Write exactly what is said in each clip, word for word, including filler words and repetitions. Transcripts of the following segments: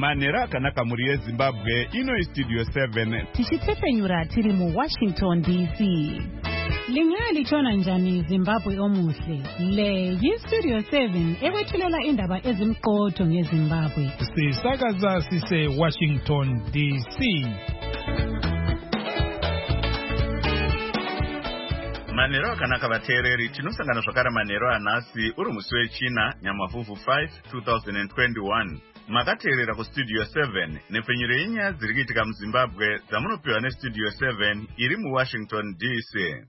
Manera akanaka muri yeZimbabwe ino istudio seven. Tichitsepenyura tiri mu Washington D C. Lingalitshona njani Zimbabwe omuhle? Le yistudio seven ekwethulela indaba ezimqotho ngeZimbabwe. Sisakaza sise Washington D C. Manero akanaka vateereri, tinosangana zvakare manero anhasi uri musi wechina Nyamavhuvhu five two thousand twenty-one. Makateerera kustudio seven nepfenyuro yenyaya dziri kuitika muZimbabwe dzamunopiwa nestudio seven iri muWashington D C.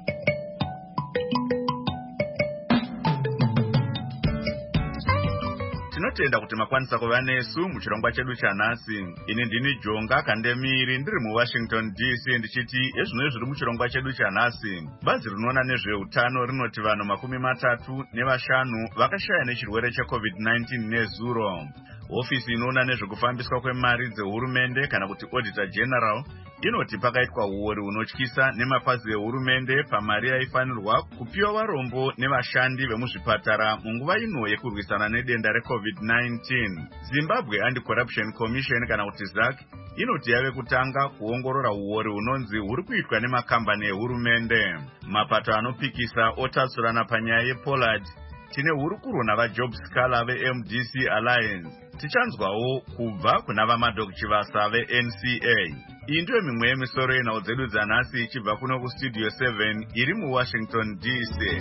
Tinotenda kuti makwanisa kuva nesu muchirongwa chedu chanhasi. Ini ndini Jonga Kandemiri ndiri muWashington D C ndichiti ezvino zviri muchirongwa chedu chanhasi. Bazi rinoona nezveutano rinoti vanhu makumi matatu nevashanu vakashaya nechirwere checovid nineteen nezuro. Ofisi inoona nezvekufambiswa kwemari dzehurumende kana kuti Auditor General inoti pakaitwa uori hunotyisa nemapazi ehurumende pamari yaifanirwa kupiwa varombo nevashandi vemuzvipatara munguva ino yekurwisana nedenda recovid nineteen. Zimbabwe Anti-Corruption Commission kana kuti Z A C inoti yave kutanga kuongorora uori hunonzi huri kuitwa nemakambani ehurumende. Mapato anopikisa otatsurana panyaya yePollard. Tine hurukuro navaJob Scala veM D C Alliance. Tichanzwawo kubva kuna vaMadok Chivasa veN C A. Iyi ndiyo mimwe yemisoro yenhau dzedu dzanhasi ichibva kuno kustudio seven iri muWashington D C.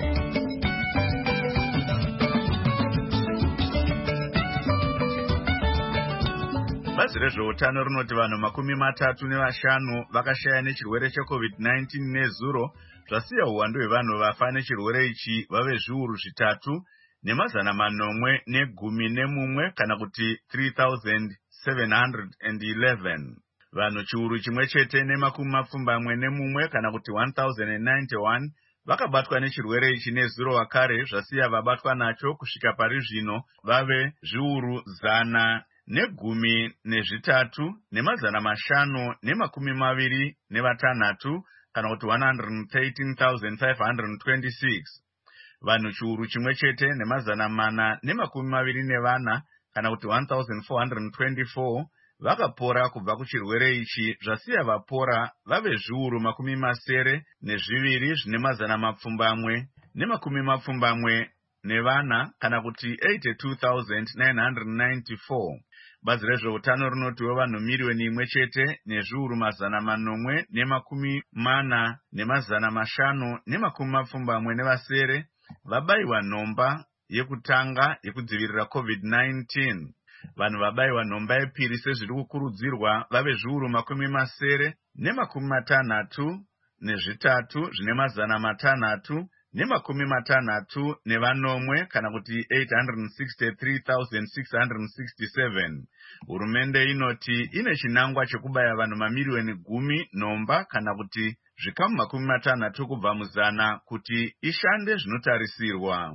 Bazi rezveutano rinoti vanhu makumi matatu nevashanu vakashaya nechirwere checovid nineteen nezuro, zvasiya uwandu hwevanhu vafa nechirwere ichi vave zviuru zvitatu nemazana manomwe negumi nemumwe kana kuti three thousand seven hundred eleven. Vanhu chiuru chimwe chete nemakumi mapfumbamwe nemumwe kana kuti one thousand ninety-one vakabatwa nechirwere ichi nezuro vakare, zvasiya vabatwa nacho kusvika pari zvino vave zviuru zana negumi nezvitatu nemazana mashanu nemakumi maviri nevatanhatu kana kuti one hundred thirteen thousand five hundred twenty-six. Vanhu chiuru chimwe chete nemazana mana nemakumi maviri nevana kana kuti one thousand four hundred twenty-four vakapora kubva kuchirwere ichi, zvasiya vapora vave zviuru makumi masere nezviviri zvine mazana mapfumbamwe nemakumi mapfumbamwe nevana kana kuti eighty-two thousand nine hundred ninety-four. Bazi rezveutano rinotiwo vanhu miriyoni imwe chete nezviuru mazana manomwe nemakumi mana nemazana mashanu nemakumi mapfumbamwe nevasere vabayiwa nhomba yekutanga yekudzivirira covid nineteen. Vanhu vabayiwa nhomba yepiri sezviri kukurudzirwa vave zviuru makumi masere nemakumi matanhatu nezvitatu zvine mazana matanhatu nemakumi matanhatu nevanomwe kana kuti eight hundred sixty-three thousand six hundred sixty-seven. Hurumende inoti ine chinangwa chekubaya vanhu mamiriyoni gumi nhomba kana kuti zvikamu makumi matanhatu kubva muzana kuti ishande zvinotarisirwa.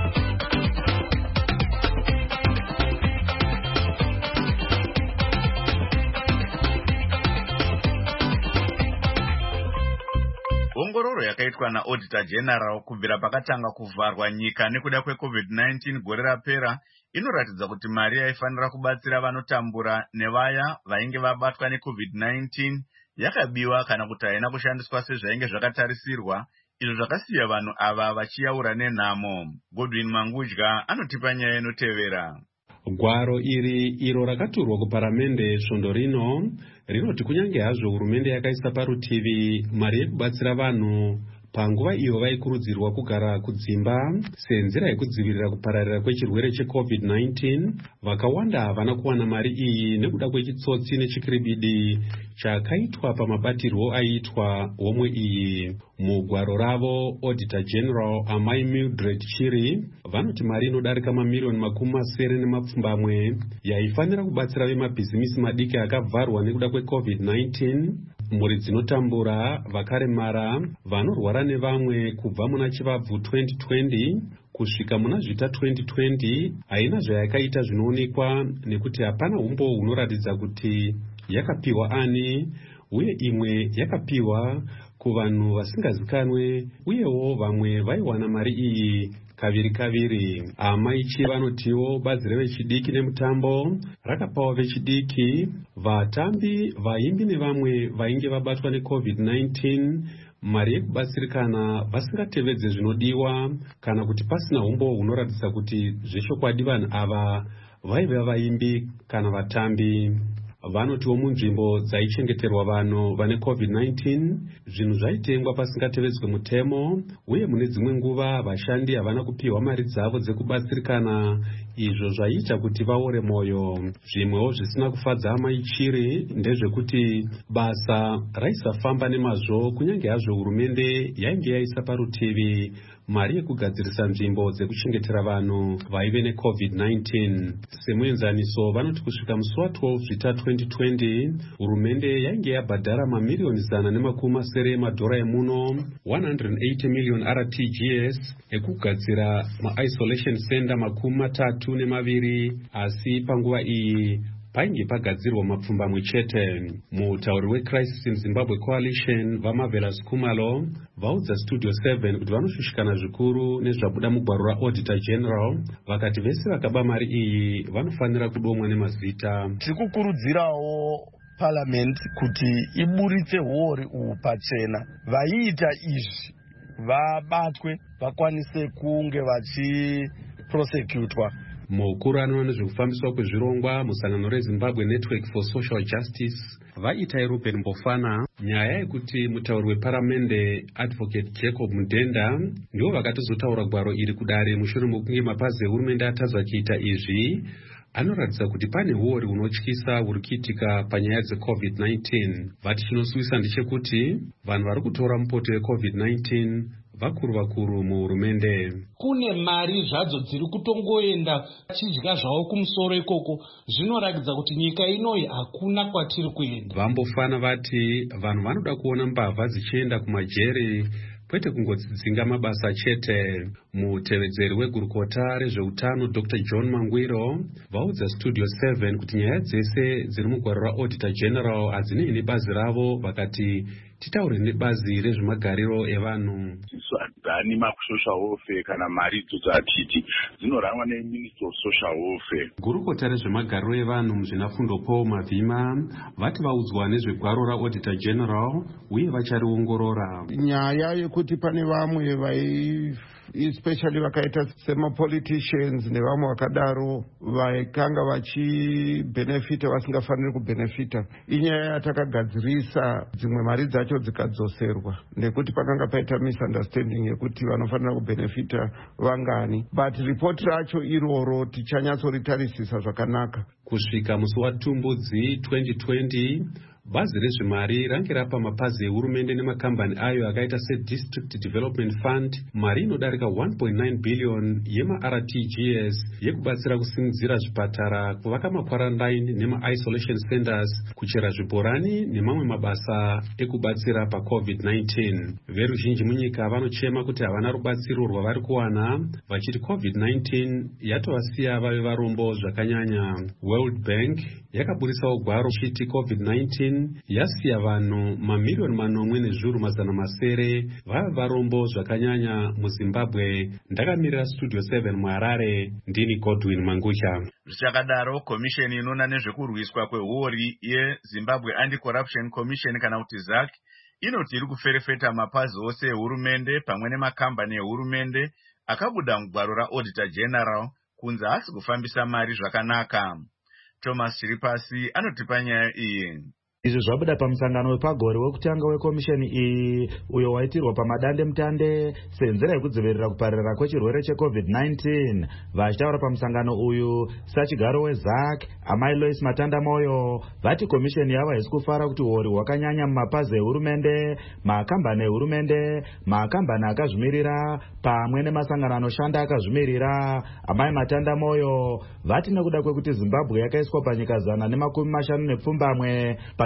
Ongororo yakaitwa naAuditor General kubvira pakatanga kuvharwa nyika nekuda kwecovid nineteen gore rapera inoratidza kuti mari yaifanira kubatsira vanotambura nevaya vainge vabatwa necovid nineteen yakabiwa kana kuti haina kushandiswa sezvainge zvakatarisirwa, izvo zvakasiya vanhu ava vachiyaura nenhamo. Godwin Mangudya anotipa nyaya inotevera. Gwaro iri iro rakaturwa kuparamende svondo rino rinoti kunyange hazvo hurumende yakaisa parutivi mari yekubatsira vanhu panguva iyo vaikurudzirwa kugara kudzimba senzira yekudzivirira kupararira kwechirwere checovid nineteen, vakawanda havana kuwana mari iyi nekuda kwechitsotsi nechikiribidi chakaitwa pamabatirwo aiitwa homwe iyi. Mugwaro ravo Auditor General Amai Mildred Chiri vanoti mari inodarika mamiriyoni makumi masere nemapfumbamwe yaifanira kubatsira vemabhizimisi madiki akavharwa nekuda kwecovid nineteen, mhuri dzinotambura, vakaremara, vanorwara nevamwe kubva muna chivabvu twenty twenty kusvika muna zvita twenty twenty haina zvayakaita zvinoonekwa nekuti hapana umbo hunoratidza kuti yakapiwa ani, uye imwe yakapiwa kuvanhu vasingazikanwe, uyewo vamwe vaiwana mari iyi kaviri kaviri. Amaichi vanotiwo bazi revechidiki nemutambo rakapawo vechidiki, vatambi, vaimbi nevamwe vainge vabatwa necovid nineteen mari yekubatsirikana vasingatevedze zvinodiwa kana kuti pasina umbo hunoratidza kuti zvechokwadi vanhu ava vaiva vaimbi kana vatambi. Vanotiwo munzvimbo dzaichengeterwa vanhu vane covid nineteen zvinhu zvaitengwa pasingatevedzwe mutemo, uye mune dzimwe nguva vashandi havana kupiwa mari dzavo dzekubatsirikana, izvo zvaiita kuti vaore mwoyo. Zvimwewo zvisina kufadza Amaichiri ndezvekuti basa raisafamba nemazvo kunyange hazvo hurumende yainge yaisa parutivi mari yekugadzirisa nzvimbo dzekuchengetera vanhu vaive necovid nineteen. Semuenzaniso, vanoti kusvika musi wa12 zvita twenty twenty hurumende yainge yabhadhara mamiriyoni zana nemakumi masere emadhora emuno one hundred eighty million R T G S ekugadzira ma-isolation center makumi matatu nemaviri, asi panguva iyi painge pagadzirwa mapfumbamwe chete. Mutauri weCrisis in Zimbabwe Coalition vaMarvelous Khumalo vaudza Studio seven kuti vanoshushikana zvikuru nezvabuda mugwaro raAuditor General, vakati vese vakaba mari iyi vanofanira kudomwa nemazita. Tikukurudzirawo Parliament kuti iburitse huori uhu pachena, vaiita izvi vabatwe vakwanise kunge vachiprosecutwa. Mukuru anoona nezvekufambiswa kwezvirongwa musangano reZimbabwe Network for Social Justice vaitai Ruben Mbofana nyaya yekuti mutauri weparamende Advocate Jacob Mudenda ndivo vakatozotaura gwaro iri kudare mushure mokunge mapazi ehurumende atadza kuita izvi, anoratidza kuti pane huori hunotyisa huri kuitika panyaya dzecovid nineteen. Vati chinosuvisa ndechekuti vanhu vari kutora mupoto wecovid nineteen vakuru vakuru muhurumende. Kune mari zvadzo dziri kutongoenda chidya zvavo kumusoro ikoko, zvinoratidza kuti nyika inoyi hakuna kwatiri kuenda. Vambofana vati vanhu vanoda kuona mbavha dzichienda kumajeri kwete kungodzidzinga mabasa chete. Mutevedzeri wegurukota rezveutano Doctor John Mangwiro vaudza Studio seven kuti nyaya dzese dziri mugwaro raAuditor General hadzinei nebazi ravo, vakati titaure nebazi rezvemagariro evanhu. Hadzani makusocial welfare kana mari idzodzo atiti dzinorangwa neMinister of Social Welfare. Gurukota rezvemagariro evanhu muzvinafundo Paul Mavhima vati vaudzwa nezvegwaro raAuditor General uye vachariongorora. Nyaya yekuti pane vamwe vai especially vakaita semapoliticians nevamwe vakadaro vaikanga vachibenefita vasingafaniri kubenefita, inyaya yatakagadzirisa dzimwe mari dzacho dzikadzoserwa nekuti pakanga paita misunderstanding yekuti vanofanira kubenefita vangani, but report racho iroro tichanyatsoritarisa zvakanaka. Kusvika musi waTumbudzi twenty twenty bazi rezvemari range rapa mapazi ehurumende nemakambani ayo akaita seDistrict Development Fund mari inodarika one point nine billion yema-R T G S yekubatsira kusimudzira zvipatara, kuvaka makwarantine nema-isolation centers, kuchera zvibhorani nemamwe mabasa ekubatsira pacovid nineteen. Veruzhinji munyika vanochema kuti havana rubatsiro rwavari kuwana, vachiti covid nineteen yatovasiya vave varombo zvakanyanya. World Bank yakaburisawo gwaro chiti covid nineteen yasiya vanhu mamiriyoni manomwe nezviuru mazana masere vava varombo zvakanyanya muZimbabwe. Ndakamirira Studio seven muHarare, ndini Godwin Mangusha. Zvichakadaro, komisheni inoona nezvekurwiswa kwehuori yeZimbabwe Anti-Corruption Commission kana kuti Z A C inoti iri kuferefeta mapazi ose ehurumende pamwe nemakambani ehurumende akabuda mugwaro raAuditor General kunze asi kufambisa mari zvakanaka. Thomas Chiripasi anotipa nyaya iyi. Izvi zvabuda pamusangano wepagore wekutanga wekomisheni iyi uyo waitirwa pamadande mutande senzira yekudzivirira kupararira kwechirwere checovid nineteen. Vachitaura pamusangano uyu sachigaro weZ A C Amai Lois Matanda Moyo vati komisheni yava haisi kufara kuti huori hwakanyanya mumapazi ehurumende, makambani ehurumende, makambani akazvimirira pamwe nemasangano anoshanda akazvimirira. Amai Matanda Moyo vati nekuda kwekuti Zimbabwe yakaiswa panyika zana nemakumi mashanu nepfumbamwe pa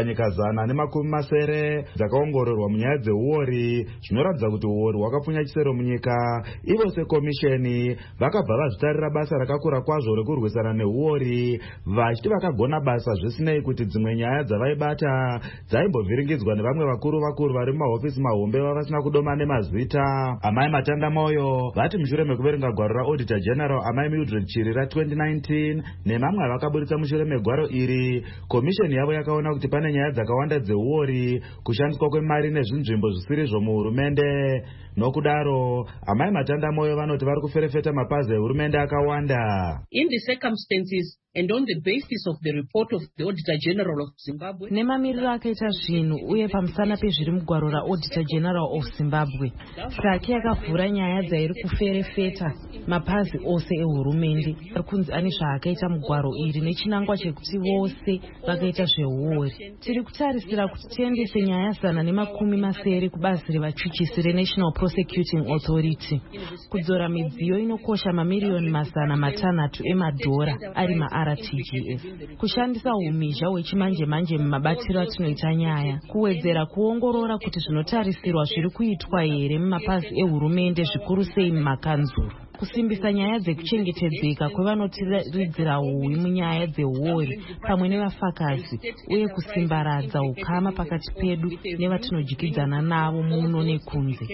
panyika zana nemakumi masere dzakaongororwa munyaya dzeuori zvinoratidza kuti uori hwakapfunya chisero munyika. Ivo sekomisheni vakabva vazvitarira basa rakakura kwazvo rekurwisana neuori, vachiti vakagona basa zvisinei kuti dzimwe nyaya dzavaibata dzaimbovhiringidzwa nevamwe vakuru vakuru vari mumahofisi mahombe vavasina kudoma nemazita. Amai Matanda Moyo vati mushure mekuverenga gwaro raauditor general Amai Mildred Chiri ra-twenty nineteen nemamwe avakaburitsa mushure megwaro iri, komisheni yavo yakaona kuti pane nyaya dzakawanda dzeuori, kushandiswa kwemari nezvinzvimbo zvisiri muhurumende. Nokudaro Amai Matanda Moyo vanoti vari kuferefeta mapazi ehurumende akawanda. In the circumstances and on the basis of the report of the Auditor General of Zimbabwe, nemamiriro akaita zvinhu uye pamusana pezviri mugwaro raAuditor General of Zimbabwe, saki yakavhura nyaya dzairi kuferefeta mapazi ose ehurumende ari kunzi ane zvaakaita mugwaro iri nechinangwa chekuti vose vakaita zveuori. Tiri kutarisira kuti tiendese nyaya zana nemakumi masere kubazi revachuchisi reNational Prosecuting Authority kudzora midziyo inokosha mamiriyoni mazana matanhatu emadhora ari ma-R T G F, kushandisa umhizha hwechimanje manje mumabatiro atinoita nyaya, kuwedzera kuongorora kuti zvinotarisirwa zviri kuitwa here mumapazi ehurumende zvikuru sei mumakanzuru, kusimbisa nyaya dzekuchengetedzeka kwevanotiridzira huwi munyaya dzeuori pamwe nevafakazi, uye kusimbaradza ukama pakati pedu nevatinodyidzana navo muno nekunze.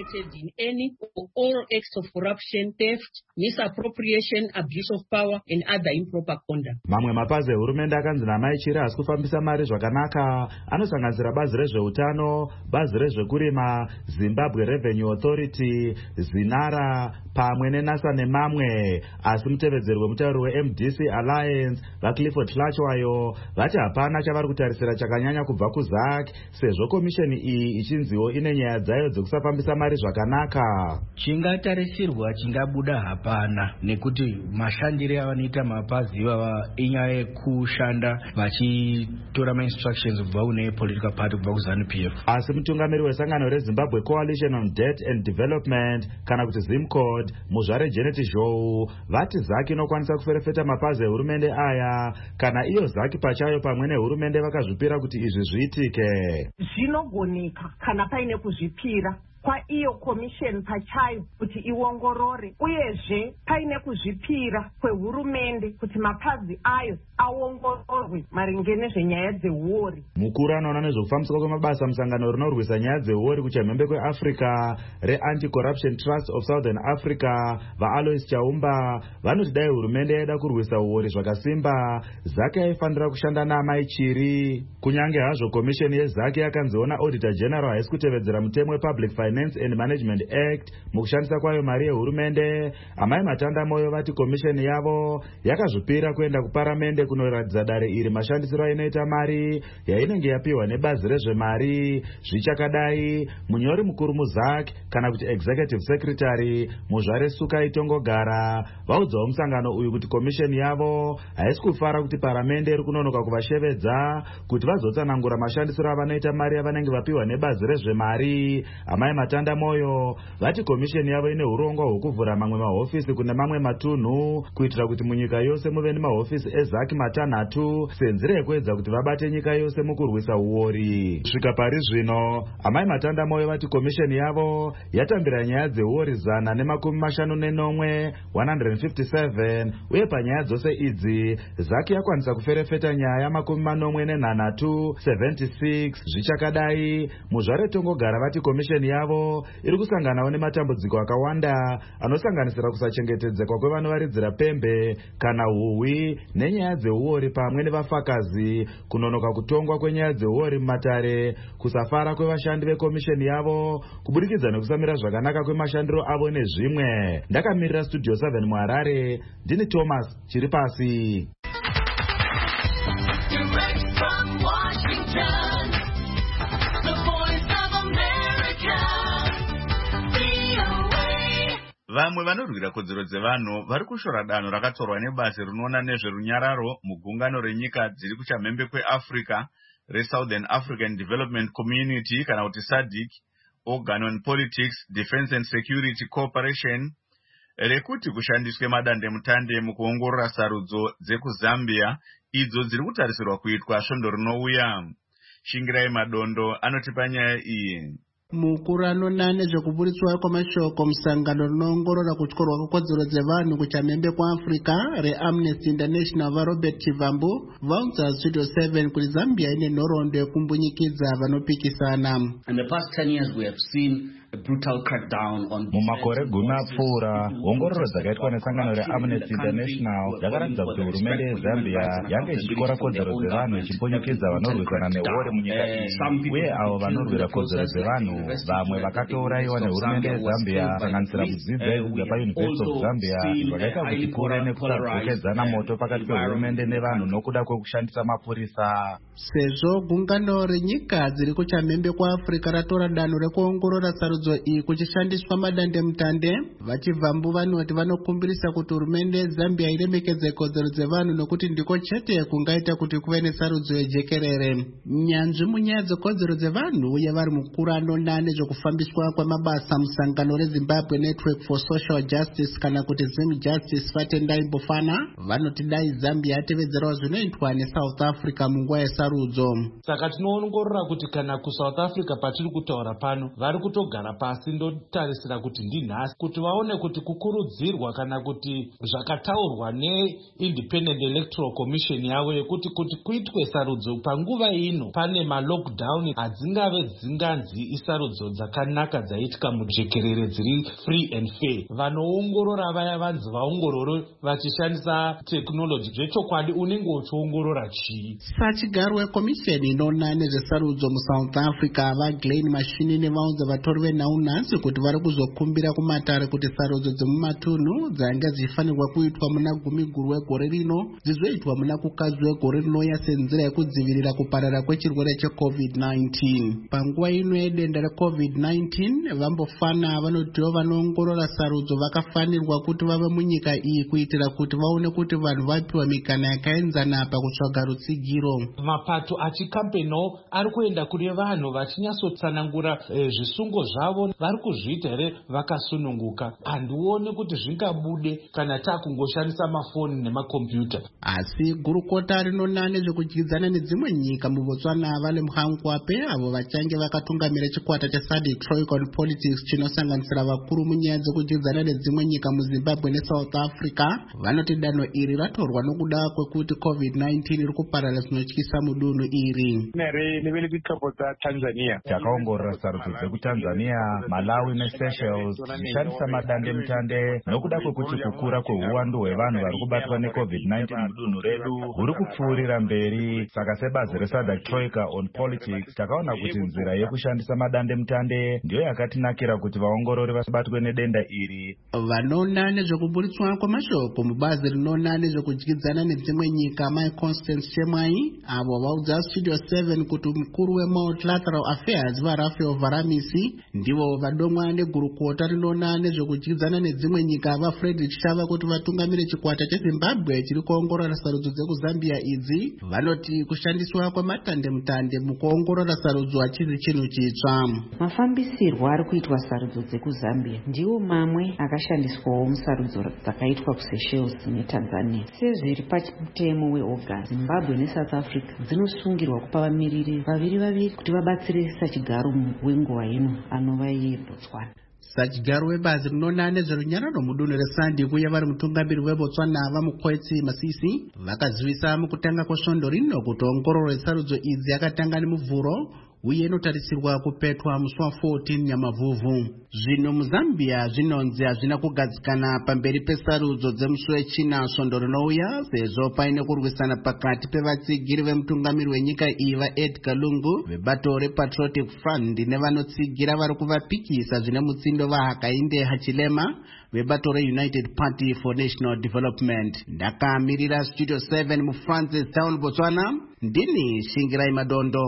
All acts of corruption, theft, misappropriation, abuse of power and other improper conduct. Mamwe mapazi ehurumende akanzi naMai Chiri asi kufambisa mari zvakanaka anosanganisira bazi rezveutano, bazi rezvekurima, Zimbabwe Revenue Authority, Zinara pamwe neNASA nemamwe. Asi mutevedzeri wemutauri weM D C Alliance vaClifford Hlachwayo vati hapana chavari kutarisira chakanyanya kubva kuZAC sezvo komisheni iyi ichinziwo ine nyaya dzayo dzekusafambisa mari zvakanaka. Chingatarisirwa chingabuda hapana, nekuti mashandiro avanoita mapazi ivava inyaya yekushanda vachitora ma-instructions kubva kune political party kubva kuZANU P F. Asi mutungamiri wesangano reZimbabwe Coalition on Debt and Development kana kuti ZimCode Muzvare Janet Zhou vati ZAC inokwanisa kuferefeta mapazi ehurumende aya kana iyo ZAC pachayo pamwe nehurumende vakazvipira kuti izvi zviitike. Zvinogoneka kana paine kuzvipira kwa iyo commission pachayo kuti iongorore, uyezve paine kuzvipira kwehurumende kuti mapazi ayo aongororwe maringe nezvenyaya dzeuori. Mukuru anoona nezvekufambiswa kwemabasa musangano rinorwisa nyaya dzeuori kuchamhembe kweAfrica reAnti-Corruption Trust of Southern Africa vaAlois Chaumba vanoti dai hurumende yaida kurwisa uori zvakasimba, ZAC yaifanira kushanda naMai Chiri. Kunyange hazvo komisheni yeZAC yakanziona Auditor General haisi kutevedzera mutemo wePublic Finance and Management Act mukushandisa kwayo mari yehurumende, Amai Matanda Moyo vati komisheni yavo yakazvipira kuenda kuparamende kunoratidza dare iri mashandisiro ainoita mari yainenge yapiwa nebazi rezvemari. Zvichakadai, munyori mukuru muZAC kana kuti Executive Secretary Muzvare Sukai Tongogara vaudzawo musangano uyu kuti komisheni yavo haisi kufara kuti paramende iri kunonoka kuvashevedza kuti vazotsanangura mashandisiro avanoita mari yavanenge vapiwa nebazi rezvemari. Amai Matanda Moyo vati komisheni yavo ine urongwa hwekuvhura mamwe mahofisi kune mamwe matunhu kuitira kuti munyika yose muve nemahofisi eZAC matanhatu senzira yekuedza kuti vabate nyika yose mukurwisa uori. Svika pari zvino Amai Matanda Moyo vati komisheni yavo yatambira nyaya dzeuori zana nemakumi mashanu nenomwe one hundred fifty-seven, uye panyaya dzose idzi ZAC yakwanisa kuferefeta nyaya makumi manomwe nenhanhatu seventy-six. Zvichakadai, Muzvare Tongogara vati komisheni yavo iri kusanganawo nematambudziko akawanda anosanganisira kusachengetedzeka kwevanovaridzira pembe kana huhwi nenyaya dzeuori pamwe nevafakazi, kunonoka kutongwa kwenyaya dzeuori mumatare, kusafara kwevashandi vekomisheni yavo kuburikidza nekusamira zvakanaka kwemashandiro avo nezvimwe. Ndakamirira Studio seven muHarare, ndini Thomas Chiripasi. Vamwe vanorwira kodzero dzevanhu vari kushora danho rakatorwa nebazi rinoona nezverunyararo mugungano renyika dziri kuchamhembe kweAfrica reSouthern African Development Community kana kuti SADC, Organ on Politics, Defense and Security Cooperation, rekuti kushandiswe madandemutande mukuongorora sarudzo dzekuZambia idzo dziri kutarisirwa kuitwa svondo rinouya. Shingirai Madondo anotipa nyaya iyi. Mukuru anoona nezvekuburitswa kwamashoko musangano rinoongorora kutyorwa kwekodzero dzevanhu kuchamhembe kwaAfrica reAmnesty International vaRobert Chivambu vaudza Studio seven kuti Zambia ine nhoroondo yekumbunyikidza vanopikisana. In the past ten years we have seen a brutal crackdown on mumakore gumi apfuura ongororo dzakaitwa nesangano reAmnesty International dzakaratidza kuti hurumende yeZambia yange ichikora kodzero dzevanhu ichimbonyikidza vanorwisana nehuori munyika iyi, uye avo vanorwira kodzero dzevanhu vamwe vakatouraiwa nehurumende yeZambia kusanganisira mudzidzi aibva paUniversity of Zambia, zvakaita kuti kuve nekusadzokedzana moto pakati pehurumende nevanhu nokuda kwekushandisa mapurisa. Sezvo gungano renyika dziri kuchamhembe kwaAfrica ratora danho rekuongorora sarudzo iyi kuchishandiswa madande mutande, vaChivambu vanoti vanokumbirisa kuti hurumende yeZambia iremekedze kodzero dzevanhu nokuti ndiko chete kungaita kuti kuve nesarudzo yejekerere. Nyanzvi munyaya dzekodzero dzevanhu uye vari mukuru anoona nezvekufambiswa kwamabasa musangano reZimbabwe Network for Social Justice kana kuti Zim Justice Fatendai Mbofana vanoti dai Zambia yatevedzerawo zvinoitwa neSouth Africa munguva yesarudzo. Saka tinoongorora kuti kana kuSouth Africa patiri kutaura pano vari kutogara pasi ndotarisira kuti ndinhasi kuti vaone kuti kukurudzirwa kana kuti zvakataurwa neIndependent Electoral Commission yavo yekuti kuti kuitwe sarudzo panguva ino pane malockdown hadzingave dzinganzi isarudzo dzakanaka dzaitika mujekerere dziri free and fair. Vanoongorora vaya vanzi vaongororo vachishandisa technology, zvechokwadi unenge uchiongorora chii. Sachigaro wekomisheni inoona nezvesarudzo muSouth Africa vaGlenn Mashinini vaudza vatori venhaunhasi kuti vari kuzokumbira kumatare kuti sarudzo dzemumatunhu dzanga dzichifanirwa kuitwa muna gumi guru wegore rino dzizoitwa muna kukadzi wegore rinouya senzira yekudzivirira kuparara kwechirwere checovid nineteen. Panguva ino yedenda recovid nineteen Vambofana vanotiwo vanoongorora sarudzo vakafanirwa kuti vave munyika iyi kuitira kuti vaone kuti vanhu vapiwa mikana yakaenzana pakutsvaga rutsigiro. Mapato achikampeniwo ari kuenda kune vanhu vachinyatsotsanangura eh, zvisungo zvavo vari kuzviita here vakasununguka. Handioni kuti zvingabude kana takungoshandisa mafoni nemakombiyuta. Asi gurukota rinoona nezvekudyidzana nedzimwe nyika muBotswana vale muHankwape avo vachange vakatungamira chikwata cheSADC Troika on Politics chinosanganisira vakuru munyaya dzekudyidzana nedzimwe nyika muZimbabwe neSouth Africa vanoti danho iri ratorwa nokuda kwekuti covid nineteen iri kuparara zvinotyisa mudunhu iri. Takaongorora sarudzo dzekuTanzania, Malawi neSeychelles zvishandisa madande mutande nokuda kwekuti kukura kwehuwandu hwevanhu vari kubatwa necovid nineteen mudunhu redu huri kupfuurira mberi. Saka sebazi reSADC Troika on Politics takaona kuti nzira yekushandisa madande mutande ndiyo yakatinakira kuti vaongorori vasabatwe nedenda iri. Vanoona nezvekuburitswa kwamashoko mubazi rinoona nezvekudyidzana nedzimwe nyika Mai Constance Chemwai avo vaudza Studio seven kuti mukuru weMultilateral Affairs vaRafael Varamisi ndivo vadomwa negurukota rinoona nezvekudyidzana nedzimwe nyika vaFrederick Shava kuti vatungamire chikwata cheZimbabwe chiri kuongorora sarudzo dzekuZambia idzi. Vanoti kushandiswa kwamatande mutande mukuongorora sarudzo hachisi chinhu chitsva. Mafambisirwo ari kuitwa sarudzo dzekuZambia ndiwo mamwe akashandiswawo musarudzo dzakaitwa kuSeychelles neTanzania. Sezviri pamutemo weOGAS, Zimbabwe neSouth Africa dzinosungirwa kupa vamiriri vaviri vaviri kuti vabatsire sachigaro wenguva ino anova iye Botswana. Sachigaro webazi rinoona nezverunyararo mudunhu reSADC uye vari mutungamiri weBotswana vaMukwetsi Masisi vakazivisa mukutanga kwesvondo rino kuti ongororo yesarudzo idzi yakatanga nemuvhuro uye inotarisirwa kupetwa musi wa fourteen Nyamavhuvhu. Zvino muZambia zvinonzi hazvina kugadzikana pamberi pesarudzo dzemusi wechina svondo rinouya sezvo paine kurwisana pakati pevatsigiri vemutungamiri wenyika iyi vaEdgar Lungu vebato rePatriotic Front nevanotsigira vari kuvapikisa zvine mutsindo vaHakainde Hichilema vebato reUnited Party for National Development. Ndakamirira Studio seven muFrancis Town, Botswana, ndini Shingirai Madondo.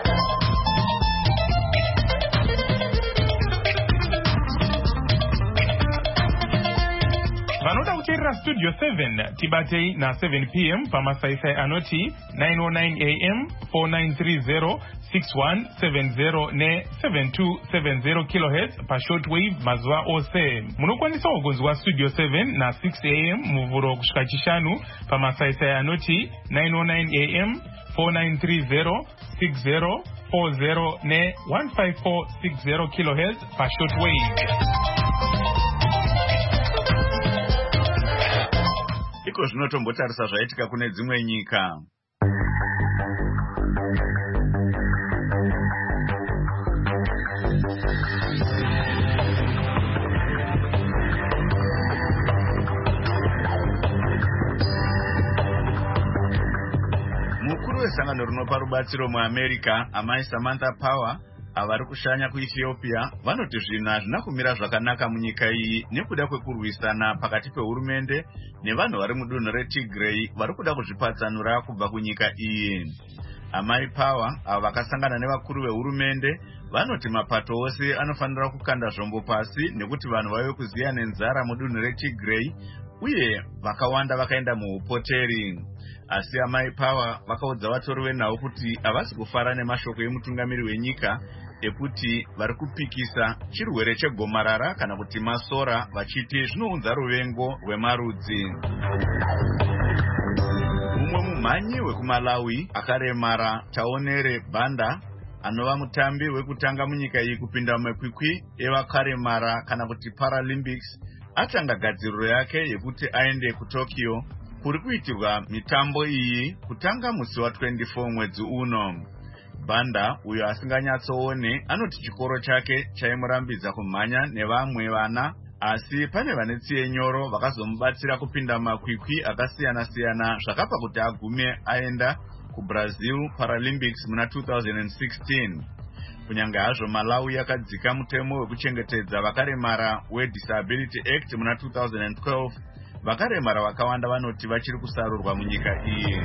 Vanoda kuteerera Studio seven tibatei na seven p m pamasaisai anoti nine oh nine a m four nine three zero six one seven zero ne seven two seven zero kilohertz pashortwave mazuva ose. Munokwanisa kugonzwa studio seven na six a m muvhuro kusvika chishanu pamasaisai anoti nine oh nine a m four nine three zero six zero four zero ne one five four six zero kilohertz pashortwave. Iko zvinotombotarisa zvaitika kune dzimwe nyika. Mukuru wesangano rinopa rubatsiro muAmerica, amai Samantha Power, avari kushanya kuEthiopia, vanoti zvinhu hazvina kumira zvakanaka munyika iyi nekuda kwekurwisana pakati pehurumende nevanhu vari mudunhu reTigray vari kuda kuzvipatsanura kubva kunyika iyi. Amai Power, ava vakasangana nevakuru vehurumende, vanoti mapato ose anofanira kukanda zvombo pasi nekuti vanhu vave kuziya nenzara mudunhu reTigray uye vakawanda vakaenda muupoteri. Asi amai Power vakaudza vatori venhau kuti havasi kufara nemashoko emutungamiri wenyika ekuti vari kupikisa chirwere chegomarara kana kuti masora vachiti zvinounza ruvengo rwemarudzi. Mumwe mumhanyi wekuMalawi akaremara Taonere Banda, anova mutambi wekutanga munyika iyi kupinda mumakwikwi evakaremara kana kuti Paralympics, atanga gadziriro yake yekuti aende kuTokyo kuri kuitirwa mitambo iyi kutanga musi wa twenty-four mwedzi uno. Banda, uyo asinganyatsoone, anoti chikoro chake chaimurambidza kumhanya nevamwe vana, asi pane vane tsiye nyoro vakazomubatsira kupinda mumakwikwi akasiyana-siyana zvakapa kuti agume aenda kuBrazil Paralympics muna two thousand sixteen. Kunyange hazvo Malawi yakadzika mutemo wekuchengetedza vakaremara weDisability Act muna two thousand twelve, vakaremara vakawanda vanoti vachiri kusarurwa munyika iyi.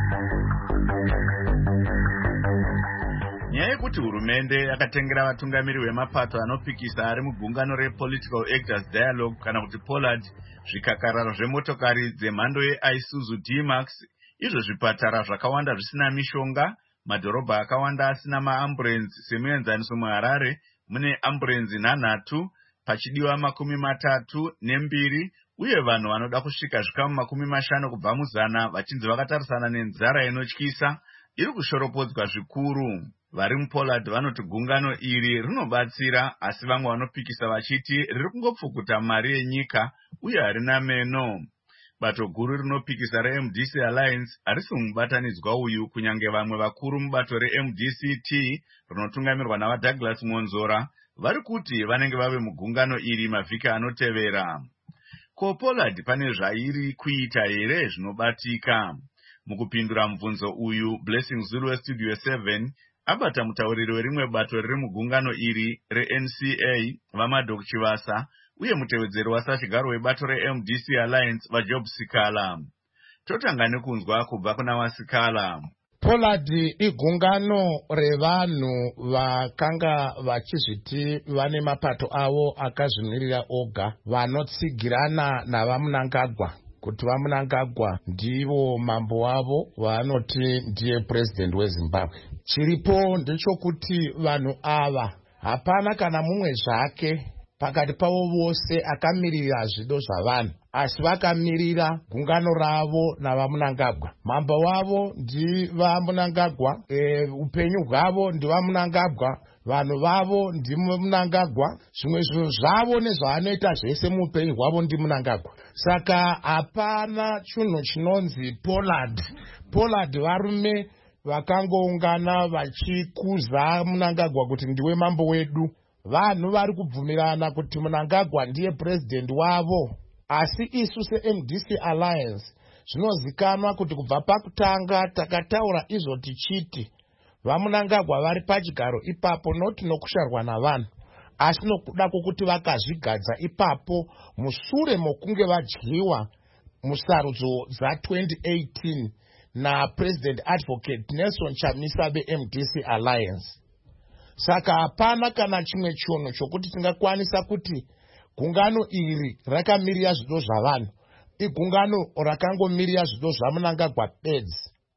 Nyaya yekuti hurumende yakatengera vatungamiri vemapato anopikisa ari mugungano rePolitical Actors Dialogue kana kuti Pollard zvikakararo zvemotokari dzemhando yeIsuzu D-Max, izvo zvipatara zvakawanda zvisina mishonga, madhorobha akawanda asina maamburenzi semuenzaniso muHarare mune amburenzi nhanhatu pachidiwa makumi matatu nembiri, uye vanhu vanoda kusvika zvikamu makumi mashanu kubva muzana vachinzi vakatarisana nenzara inotyisa iri kushoropodzwa zvikuru. Vari muPollard vanoti gungano iri rinobatsira, asi vamwe vanopikisa vachiti riri kungopfukuta mari yenyika uye harina meno. Bato guru rinopikisa reM D C Alliance harisi mubatanidzwa uyu, kunyange vamwe vakuru mubato reM D C T rinotungamirwa navaDouglas Monzora vari kuti vanenge vave mugungano iri mavhiki anotevera. Ko Pollard pane zvairi kuita here zvinobatika? Mukupindura mubvunzo uyu, Blessing Zulu weStudio seven abata mutauriri werimwe bato riri mugungano iri reN C A vaMadok Chivasa uye mutevedzeri wasachigaro webato reM D C Alliance vaJob Sikala. Totanga nekunzwa kubva kuna Wasikala. Pollard igungano revanhu vakanga vachizviti vane mapato avo akazvimirira oga vanotsigirana navaMnangagwa kuti vaMnangagwa ndivo mambo wavo, vanoti ndiye president weZimbabwe. Chiripo ndechokuti vanhu ava hapana kana mumwe zvake pakati pavo vose akamirira zvido zvavanhu, asi vakamirira gungano ravo navaMnangagwa. Mambo wavo ndivaMnangagwa, e, upenyu hwavo ndivaMnangagwa, vanhu vavo ndiMnangagwa, zvimwe zvinhu zvavo nezvaanoita zvese muupenyu hwavo ndiMnangagwa. Saka hapana chinhu chinonzi Pollard. Pollard varume vakangoungana vachikuza Mnangagwa kuti ndiwe mambo wedu. Vanhu vari kubvumirana kuti Mnangagwa ndiye president wavo, asi isu seM D C Alliance zvinozikanwa kuti kubva pakutanga takataura izvo tichiti vaMnangagwa vari pachigaro ipapo, noti nokusharwa navanhu, asi nokuda kwokuti vakazvigadza ipapo mushure mokunge vadyiwa musarudzo dza twenty eighteen naPresident Advocate Nelson Chamisa veM D C Alliance. Saka hapana kana chimwe chinhu chokuti tingakwanisa kuti gungano iri rakamirira zvido zvavanhu. Igungano rakangomirira zvido zvaMnangagwa bedzi.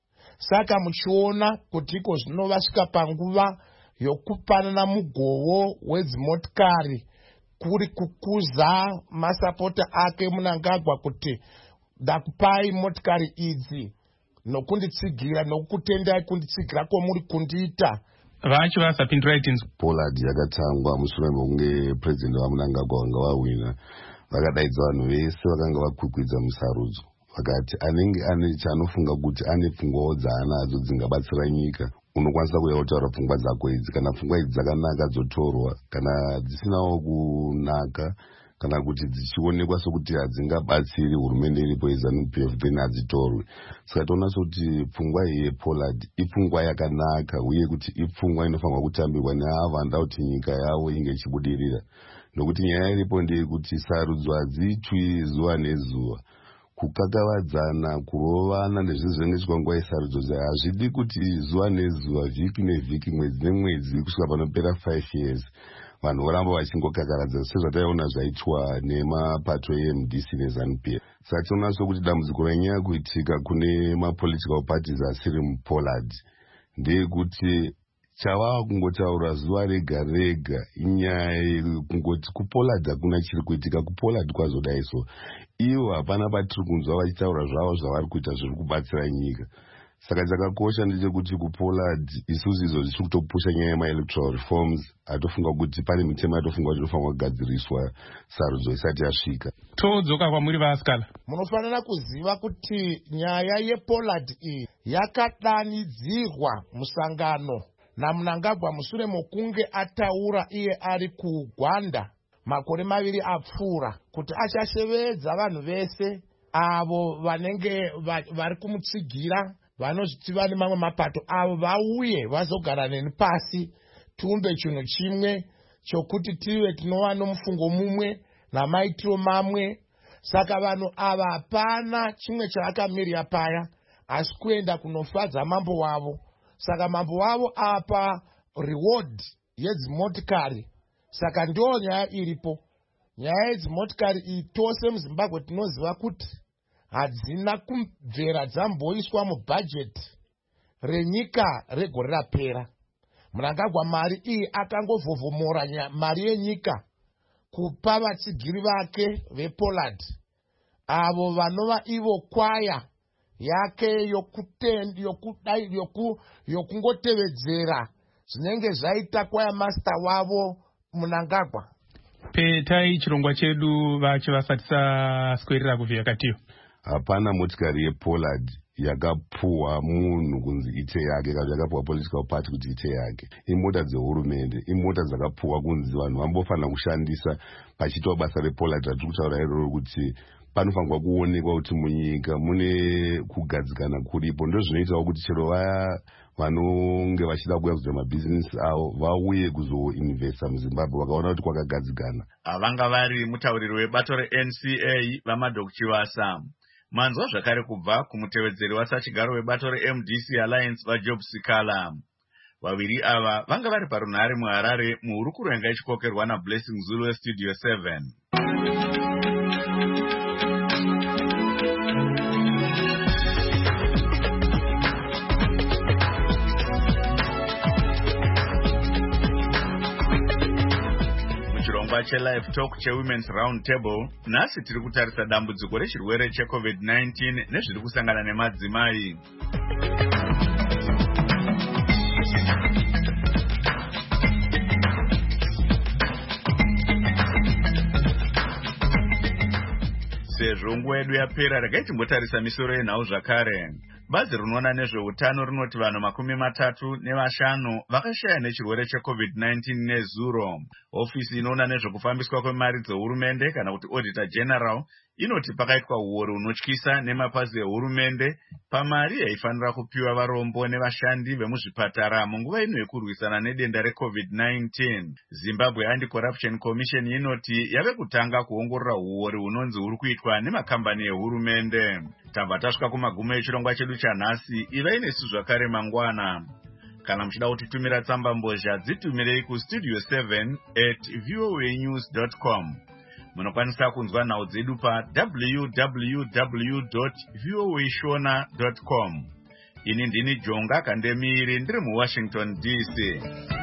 saka muchiona kuti iko zvino vasvika panguva yokupanana mugovo wedzimotikari kuri kukuza masapota ake Mnangagwa kuti ndakupai motikari idzi nokunditsigira nokutendai kunditsigira kwamuri kundiita. vacho vasapindura itinzwa Pollard yakatangwa mushure mekunge president waMnangagwa vanga wawina. Vakadaidza vanhu vese vakanga vakwikwidza musarudzo, vakati anenge ane chaanofunga kuti ane pfungwawo dzaanadzo dzingabatsira nyika. Unokwanisa kuuya kutaura pfungwa dzako idzi, kana pfungwa idzi dzakanaka dzotorwa, kana dzisinawo kunaka kana kuti dzichionekwa sokuti hadzingabatsiri hurumende iripo yeZANU P F then hadzitorwe. Saka toona sokuti pfungwa iyi yePollard ipfungwa yakanaka uye kuti ipfungwa inofanirwa kutambirwa neava vanoda kuti nyika yavo inge ichibudirira. Nokuti nyaya iripo ndeyekuti sarudzo hadziitwi zuva nezuva. Kukakavadzana, kurovana nezvinhu zvinenge zvichiitwa yesarudzo hazvidi kuti zuva nezuva, vhiki nevhiki, mwedzi nemwedzi kusvika panopera five years vanhu voramba vachingokakaradza sezvataiona zvaitwa nemapato eM D C neZANU P F. Saka tinoona sokuti dambudziko renyaya kuitika kune mapolitical parties asiri muPollard ndeyekuti chava kungotaura zuva rega rega inyaya yekungoti kuPollard hakuna chiri kuitika, kuPollard kwazodai so. Ivo hapana patiri kunzwa vachitaura zvavo zvavari kuita zviri kubatsira nyika. Saka chakakosha ndechekuti kuPollard isusu izvo zvichiri kutopusha nyaya yemaelectoral reforms, hatofunga kuti pane mitemo yatofunga kuti inofanirwa kugadziriswa sarudzo isati yasvika. Todzoka kwamuri vasikala. Munofanira kuziva kuti nyaya yePollard iyi yakadanidzirwa musangano naMnangagwa mushure mokunge ataura iye ari kuGwanda makore maviri apfuura kuti achashevedza vanhu vese avo vanenge vari kumutsigira vanozviti vane mamwe mapato avo vauye vazogara neni pasi tiumbe chinhu chimwe chokuti tive tinova nomufungo mumwe namaitiro mamwe. Saka vanhu ava hapana chimwe chaakamirira paya asi kuenda kunofadza mambo wavo. Saka mambo wavo apa reward yedzimotikari. Saka ndio nyaya iripo. Nyaya yedzimotikari iyi tose muZimbabwe tinoziva kuti hadzina kubvera dzamboiswa mubhajeti renyika regore rapera. Mnangagwa mari iyi akangovhovomora mari yenyika kupa vatsigiri vake vePollard avo vanova ivo kwaya yake yokungotevedzera zvinenge zvaita kwaya master wavo Mnangagwa. Petai chirongwa chedu vacho vasati saswerera kuvhiya katiyo. Hapana motikari yePollard yakapuwa munhu kunzi ite yake, kana yakapuwa political party kuti ite yake. Imota dzehurumende, imota dzakapuwa kunzi vanhu vambofanira kushandisa pachiitwa basa rePollard. Ratiri kutaura iroro kuti panofanirwa kuonekwa kuti munyika mune kugadzikana kuripo. Ndo zvinoitawo kuti chero vaya vanonge vachida kuuya kuzoita mabhizinesi avo vauye kuzoinvesta muZimbabwe vakaona kuti kwakagadzikana. Vanga vari mutauriri webato reN C A vaMadok Chiwasa. Manzwa zvakare kubva kumutevedzeri wasachigaro webato reM D C Alliance vaJob Sikala. Vaviri ava vanga vari parunhare muHarare muhurukuro yanga ichikokerwa naBlessing Zulu weStudio seven. CheLive Talk cheWomen's Round Table, nhasi tiri kutarisa dambudziko rechirwere cheCovid nineteen nezviri kusangana nemadzimai. Sezvo nguva yedu yapera, regai timbotarisa misoro yenhau zvakare. Bazi rinoona nezveutano rinoti vanhu makumi matatu nevashanu vakashaya nechirwere cheCovid nineteen nezuro. Ofisi inoona nezvekufambiswa kwemari dzehurumende kana kuti Auditor General inoti pakaitwa uori hunotyisa nemapazi ehurumende pamari yaifanira kupiwa varombo nevashandi vemuzvipatara munguva ino yekurwisana nedenda reCovid nineteen. Zimbabwe Anti-Corruption Commission inoti yave kutanga kuongorora uori hunonzi huri kuitwa nemakambani ehurumende. Tabva tasvika kumagumo echirongwa chedu chanhasi. Ivai nesu zvakare mangwana. Kana muchida kutitumira tsamba mbozha dzitumirei kustudio seven at v o a news dot com. Munokwanisa kunzwa nhau dzedu pa w w w dot v o a shona dot com. ini ndini Jonga Kandemiri ndiri muWashington D C.